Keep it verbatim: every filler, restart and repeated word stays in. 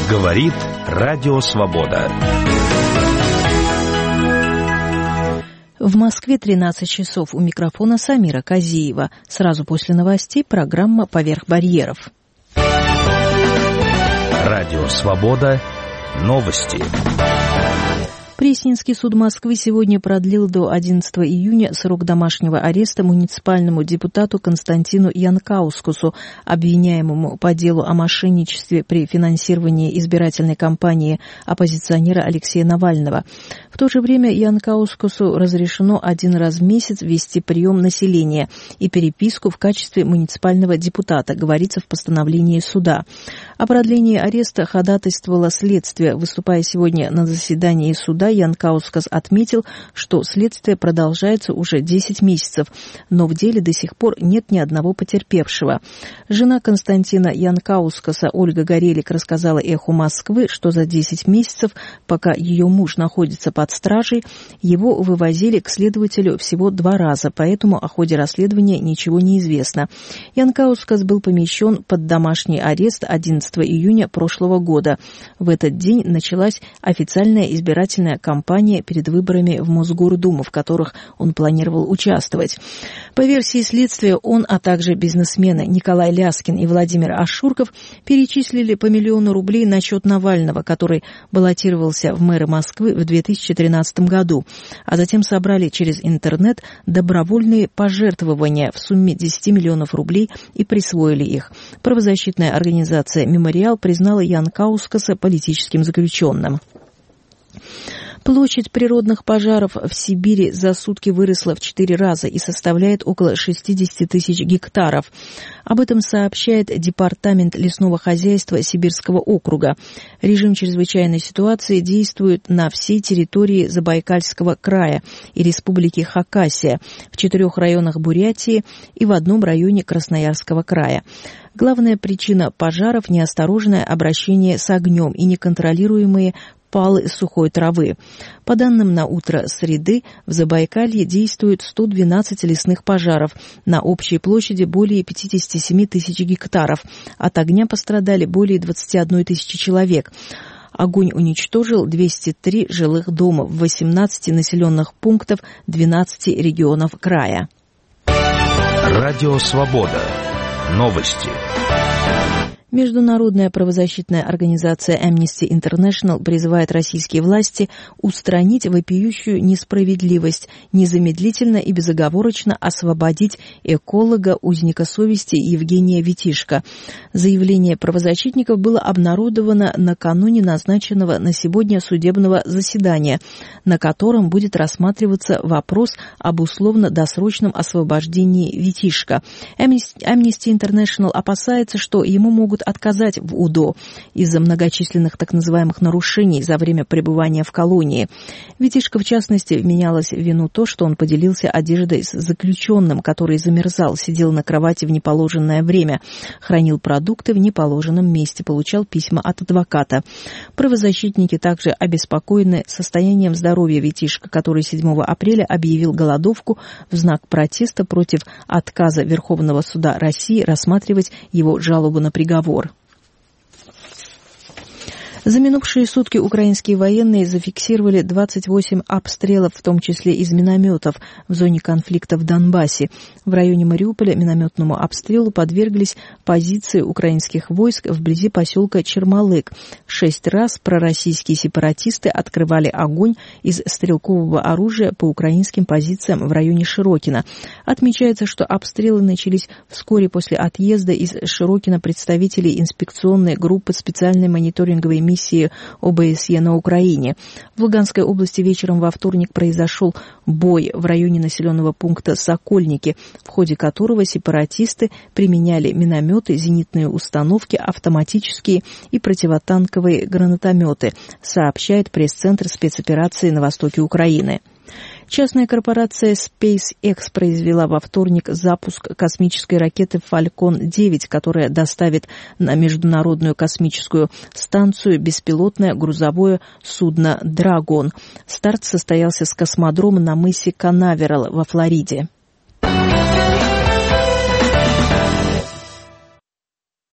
Говорит Радио Свобода. В Москве тринадцать часов. У микрофона Самира Казиева. Сразу после новостей программа «Поверх барьеров». Радио Свобода. Новости. Пресненский суд Москвы сегодня продлил до одиннадцатого июня срок домашнего ареста муниципальному депутату Константину Янкаускасу, обвиняемому по делу о мошенничестве при финансировании избирательной кампании оппозиционера Алексея Навального. В то же время Янкаускасу разрешено один раз в месяц вести прием населения и переписку в качестве муниципального депутата, говорится в постановлении суда. О продлении ареста ходатайствовало следствие. Выступая сегодня на заседании суда, Янкаускас отметил, что следствие продолжается уже десять месяцев, но в деле до сих пор нет ни одного потерпевшего. Жена Константина Янкаускаса Ольга Горелик рассказала «Эху Москвы», что за десять месяцев, пока ее муж находится под стражей, его вывозили к следователю всего два раза, поэтому о ходе расследования ничего не известно. Янкаускас был помещен под домашний арест одиннадцатого июня прошлого года. В этот день началась официальная избирательная кампания перед выборами в Мосгордуму, в которых он планировал участвовать. По версии следствия, он, а также бизнесмены Николай Ляскин и Владимир Ашурков перечислили по миллиону рублей на счет Навального, который баллотировался в мэры Москвы в две тысячи тринадцатом году, а затем собрали через интернет добровольные пожертвования в сумме десять миллионов рублей и присвоили их. Правозащитная организация «Мемориал» признала Янкаускаса политическим заключенным. Площадь природных пожаров в Сибири за сутки выросла в четыре раза и составляет около шестьдесят тысяч гектаров. Об этом сообщает Департамент лесного хозяйства Сибирского округа. Режим чрезвычайной ситуации действует на всей территории Забайкальского края и Республики Хакасия, в четырех районах Бурятии и в одном районе Красноярского края. Главная причина пожаров – неосторожное обращение с огнем и неконтролируемые палы сухой травы. По данным на утро среды, в Забайкалье действует сто двенадцать лесных пожаров на общей площади более пятьдесят семь тысяч гектаров. От огня пострадали более двадцать одна тысяча человек. Огонь уничтожил двести три жилых дома в восемнадцати населенных пунктах двенадцати регионов края. Радио Свобода. Новости. Международная правозащитная организация Amnesty International призывает российские власти устранить вопиющую несправедливость, незамедлительно и безоговорочно освободить эколога, узника совести Евгения Витишко. Заявление правозащитников было обнародовано накануне назначенного на сегодня судебного заседания, на котором будет рассматриваться вопрос об условно-досрочном освобождении Витишко. Amnesty International опасается, что ему могут отказать в УДО из-за многочисленных так называемых нарушений за время пребывания в колонии. Витишко, в частности, вменялось в вину то, что он поделился одеждой с заключенным, который замерзал, сидел на кровати в неположенное время, хранил продукты в неположенном месте, получал письма от адвоката. Правозащитники также обеспокоены состоянием здоровья Витишко, который седьмого апреля объявил голодовку в знак протеста против отказа Верховного суда России рассматривать его жалобу на приговор. За минувшие сутки украинские военные зафиксировали двадцать восемь обстрелов, в том числе из минометов, в зоне конфликта в Донбассе. В районе Мариуполя минометному обстрелу подверглись позиции украинских войск вблизи поселка Чермалык. Шесть раз пророссийские сепаратисты открывали огонь из стрелкового оружия по украинским позициям в районе Широкино. Отмечается, что обстрелы начались вскоре после отъезда из Широкино представителей инспекционной группы специальной мониторинговой миссии миссии ОБСЕ на Украине. В Луганской области вечером во вторник произошел бой в районе населенного пункта Сокольники, в ходе которого сепаратисты применяли минометы, зенитные установки, автоматические и противотанковые гранатометы, сообщает пресс-центр спецоперации на востоке Украины. Частная корпорация SpaceX произвела во вторник запуск космической ракеты Falcon девять, которая доставит на Международную космическую станцию беспилотное грузовое судно «Драгон». Старт состоялся с космодрома на мысе Канаверал во Флориде.